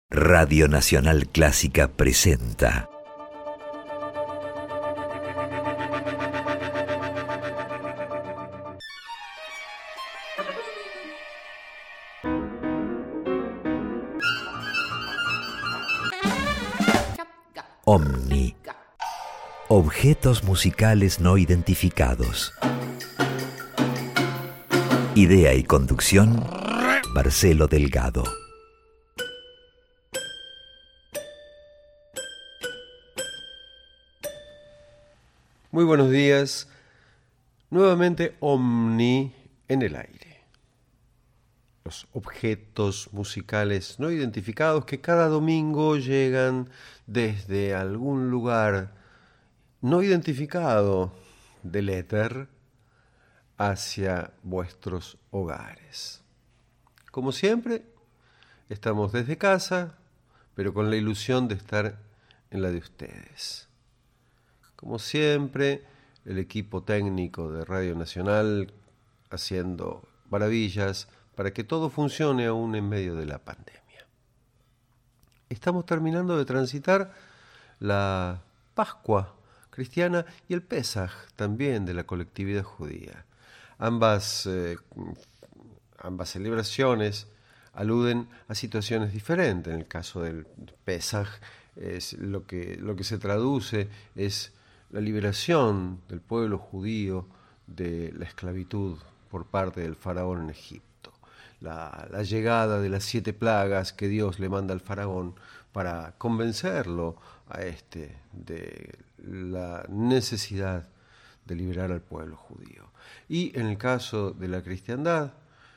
Radio Nacional Clásica presenta OVNI, objetos musicales no identificados. Idea y conducción, Marcelo Delgado. Muy buenos días. Nuevamente OVNI en el aire. Los objetos musicales no identificados que cada domingo llegan desde algún lugar no identificado del éter hacia vuestros hogares. Como siempre, estamos desde casa, pero con la ilusión de estar en la de ustedes. Como siempre, el equipo técnico de Radio Nacional haciendo maravillas para que todo funcione aún en medio de la pandemia. Estamos terminando de transitar la Pascua cristiana y el Pesaj también de la colectividad judía. Ambas celebraciones aluden a situaciones diferentes. En el caso del Pesaj, es lo que se traduce es la liberación del pueblo judío de la esclavitud por parte del faraón en Egipto. La llegada de las 7 plagas que Dios le manda al faraón para convencerlo a de la necesidad de liberar al pueblo judío. Y en el caso de la cristiandad,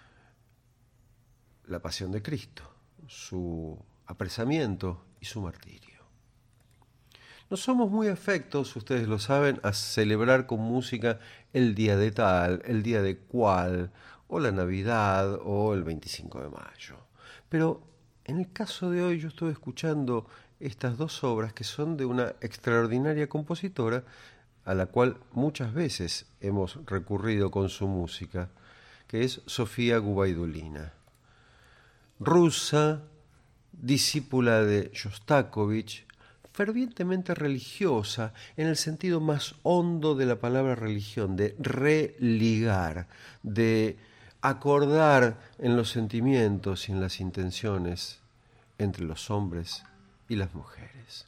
la pasión de Cristo, su apresamiento y su martirio. No somos muy afectos, ustedes lo saben, a celebrar con música el día de tal, el día de cual, o la Navidad, o el 25 de mayo. Pero en el caso de hoy yo estuve escuchando estas dos obras que son de una extraordinaria compositora a la cual muchas veces hemos recurrido con su música, que es Sofía Gubaidulina. Rusa, discípula de Shostakovich, fervientemente religiosa en el sentido más hondo de la palabra religión, de religar, de acordar en los sentimientos y en las intenciones entre los hombres y las mujeres.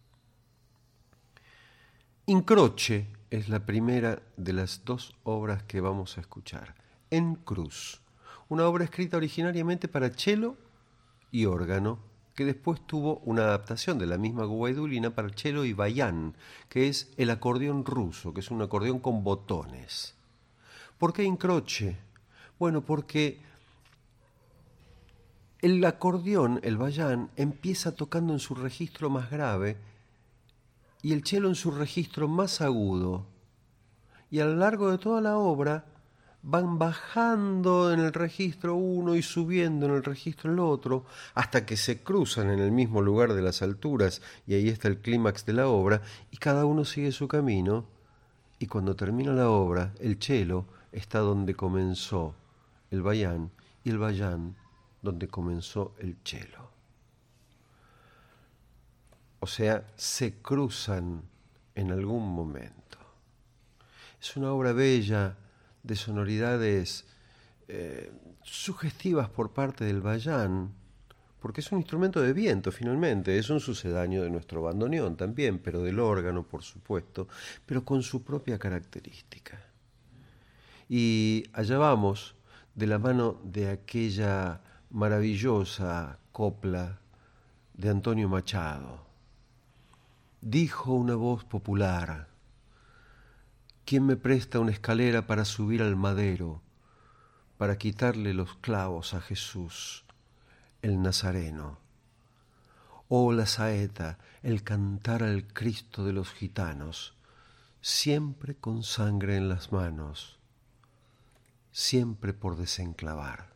Incroce es la primera de las dos obras que vamos a escuchar. En Cruz, una obra escrita originariamente para cello y órgano, que después tuvo una adaptación de la misma Gubaidulina para cello y bayán, que es el acordeón ruso, que es un acordeón con botones. ¿Por qué incroce? Bueno, porque el acordeón, el bayán, empieza tocando en su registro más grave y el cello en su registro más agudo. Y a lo largo de toda la obra van bajando en el registro uno y subiendo en el registro el otro, hasta que se cruzan en el mismo lugar de las alturas, y ahí está el clímax de la obra, y cada uno sigue su camino, y cuando termina la obra, el cello está donde comenzó el bayán, y el bayán donde comenzó el cello. O sea, se cruzan en algún momento. Es una obra bella, de sonoridades sugestivas por parte del bayán, porque es un instrumento de viento finalmente, es un sucedáneo de nuestro bandoneón también, pero del órgano por supuesto, pero con su propia característica. Y allá vamos, de la mano de aquella maravillosa copla de Antonio Machado. Dijo una voz popular: ¿quién me presta una escalera para subir al madero, para quitarle los clavos a Jesús, el Nazareno? Oh, la saeta, el cantar al Cristo de los gitanos, siempre con sangre en las manos, siempre por desenclavar.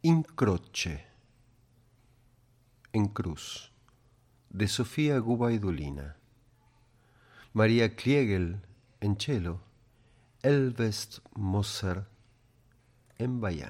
In croce, en cruz, de Sofía Gubaidulina. María Kliegel, en cello. Elvest Moser, en Bayán.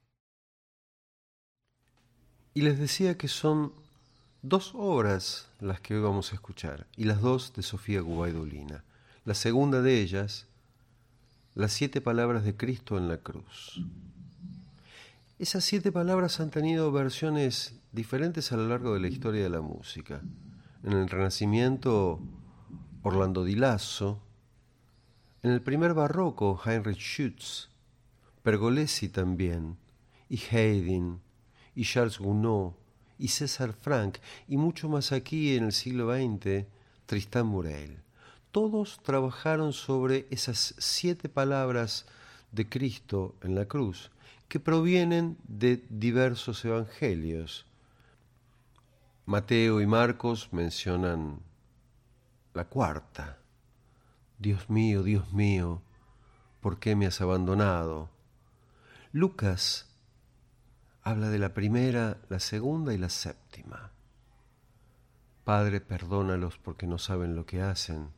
Y les decía que son 2 obras las que hoy vamos a escuchar, y las 2 de Sofía Gubaidulina. La segunda de ellas, las 7 palabras de Cristo en la cruz. Esas 7 palabras han tenido versiones diferentes a lo largo de la historia de la música. En el Renacimiento, Orlando Di Lasso. En el primer barroco, Heinrich Schütz. Pergolesi también. Y Haydn. Y Charles Gounod. Y César Franck. Y mucho más aquí en el siglo XX, Tristan Murail. Todos trabajaron sobre esas 7 palabras de Cristo en la cruz, que provienen de diversos evangelios. Mateo y Marcos mencionan la cuarta. Dios mío, ¿por qué me has abandonado? Lucas habla de la primera, la segunda y la séptima. Padre, perdónalos porque no saben lo que hacen.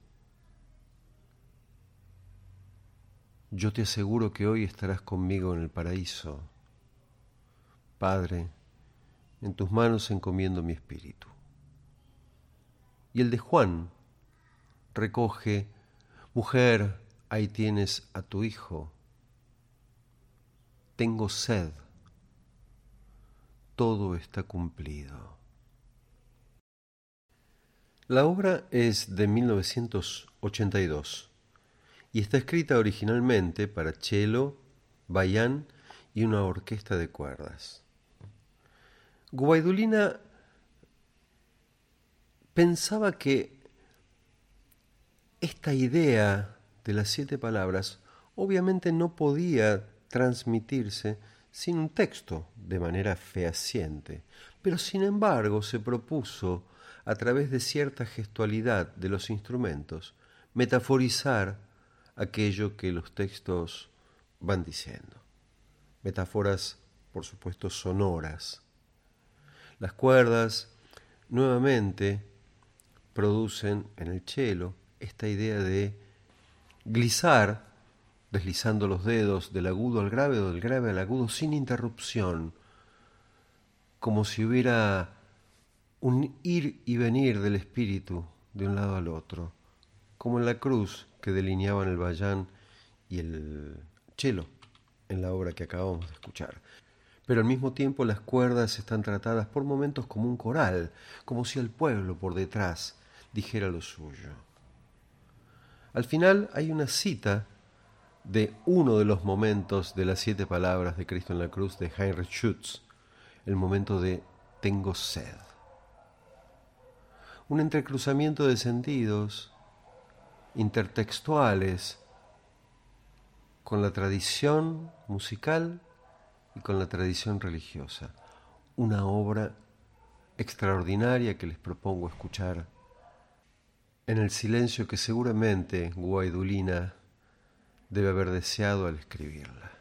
Yo te aseguro que hoy estarás conmigo en el paraíso. Padre, en tus manos encomiendo mi espíritu. Y el de Juan recoge: mujer, ahí tienes a tu hijo. Tengo sed. Todo está cumplido. La obra es de 1982 y está escrita originalmente para cello, bayán y una orquesta de cuerdas. Gubaidulina pensaba que esta idea de las 7 palabras obviamente no podía transmitirse sin un texto de manera fehaciente, pero sin embargo se propuso, a través de cierta gestualidad de los instrumentos, metaforizar aquello que los textos van diciendo. Metáforas, por supuesto, sonoras. Las cuerdas, nuevamente, producen en el cello esta idea de glissar, deslizando los dedos del agudo al grave o del grave al agudo sin interrupción, como si hubiera un ir y venir del espíritu de un lado al otro, como en la cruz que delineaban el bayán y el cello en la obra que acabamos de escuchar. Pero al mismo tiempo las cuerdas están tratadas por momentos como un coral, como si el pueblo por detrás dijera lo suyo. Al final hay una cita de uno de los momentos de las 7 palabras de Cristo en la cruz de Heinrich Schütz, el momento de tengo sed. Un entrecruzamiento de sentidos intertextuales con la tradición musical y con la tradición religiosa. Una obra extraordinaria que les propongo escuchar en el silencio que seguramente Gubaidulina debe haber deseado al escribirla.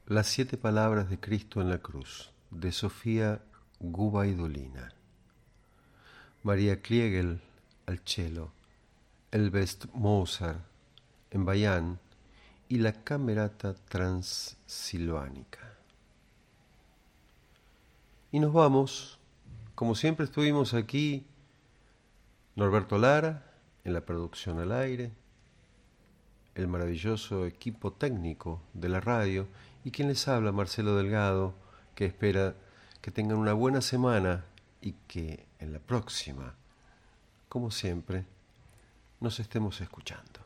Las 7 palabras de Cristo en la cruz, de Sofía Gubaidulina. María Kliegel al cello, Elbest Mozart en Bayán y la Camerata Transilvánica. Y nos vamos, como siempre estuvimos aquí, Norberto Lara en la producción al aire, el maravilloso equipo técnico de la radio y quien les habla, Marcelo Delgado, que espera que tengan una buena semana y que en la próxima, como siempre, nos estemos escuchando.